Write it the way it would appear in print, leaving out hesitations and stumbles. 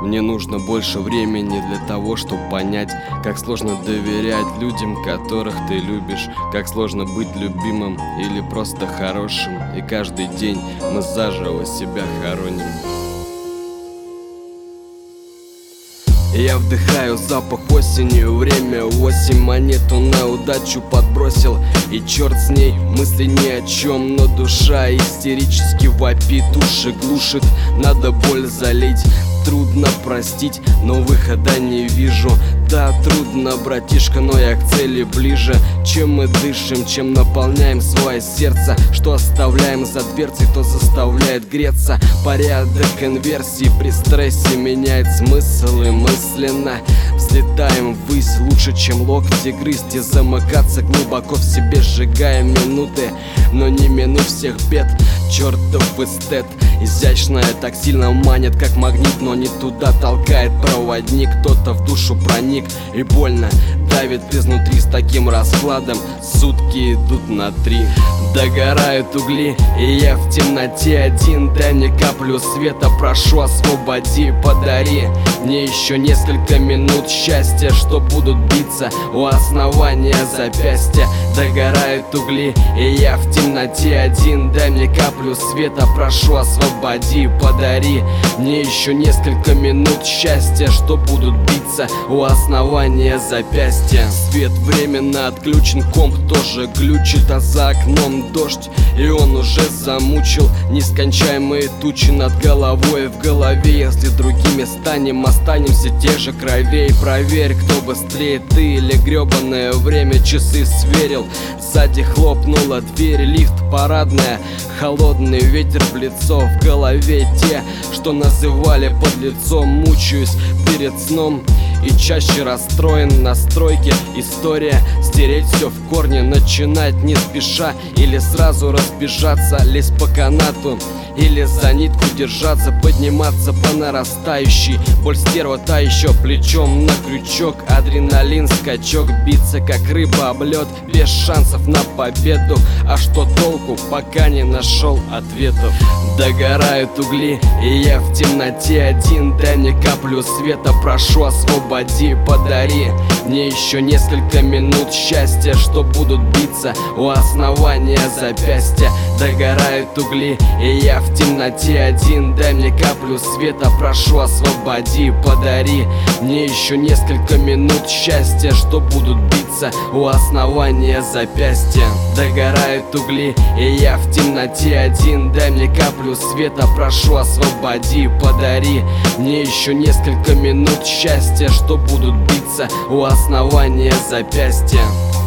Мне нужно больше времени для того, чтобы понять, как сложно доверять людям, которых ты любишь, как сложно быть любимым или просто хорошим. И каждый день мы заживо себя хороним. Я вдыхаю запах осени, время 8, монету на удачу подбросил, и черт с ней, мысли ни о чем, но душа истерически вопит, уши глушит, надо боль залить. Трудно простить, но выхода не вижу. Да, трудно, братишка, но я к цели ближе. Чем мы дышим, чем наполняем свое сердце, что оставляем за дверцей, то заставляет греться. Порядок инверсии при стрессе меняет смысл, и мысленно взлетаем ввысь. Лучше, чем локти грызть и замыкаться глубоко в себе, сжигая минуты, но не минув всех бед. Чертов эстет, изящная так сильно манит, как магнит, но не туда толкает проводник. Кто-то в душу проник и больно давит изнутри. С таким раскладом сутки идут на 3. Догорают угли, и я в темноте один. Дай мне каплю света, прошу, освободи, подари мне еще несколько минут счастья, что будут биться у основания запястья. Догорают угли, и я в темноте один. Дай мне каплю света, прошу, освободи, подари мне еще несколько минут счастья, что будут биться у основания запястья. Свет временно отключен, комп тоже глючит, а за окном дождь, и он уже замучил нескончаемые тучи над головой. В голове, если другими станем, останемся те же кровей. Проверь, кто быстрее, ты или гребаное время. Часы сверил, сзади хлопнула дверь, лифт, парадная, холодный ветер в лицо. В голове те, что называли под лицом. Мучаюсь перед сном и чаще расстроен. Настройки, история, стереть все в корне, начинать не спеша, или сразу разбежаться, лезть по канату, или за нитку держаться, подниматься по нарастающей. Боль стерва та еще, плечом на крючок, адреналин, скачок, биться как рыба об лед, без шансов на победу. А что толку, пока не нашел ответов? Догорают угли, и я в темноте один. Дай мне каплю света, прошу, освободи, подари мне еще несколько минут счастья, что будут биться у основания запястья. Догорают угли, и я в темноте один. Дай мне каплю света, прошу, освободи, подари мне еще несколько минут счастья, что будут биться у основания запястья. Догорают угли, и я в темноте один. Дай мне каплю света, прошу, освободи, подари мне еще несколько минут счастья, что будут биться у основания запястья.